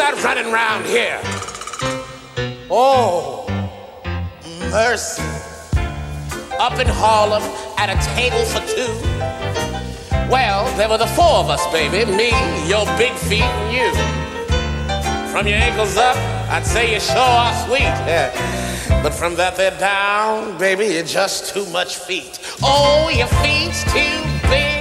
start running round here. Oh, mercy. Up in Harlem at a table for two. Well, there were the four of us, baby. Me, your big feet, and you. From your ankles up, I'd say you sure are sweet. Yeah. But from that there down, baby, you're just too much feet. Oh, your feet's too big.